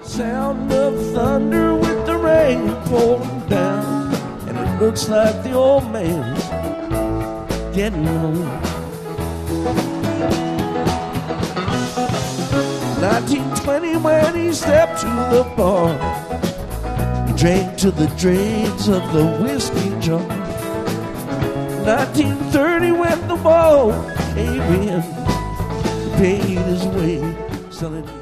Sound of thunder with the rain pouring down, and it looks like the old man's getting old. 1920 when he stepped to the bar, he drank to the dregs of the whiskey jar. 1930 when the wall came in, he paid his way selling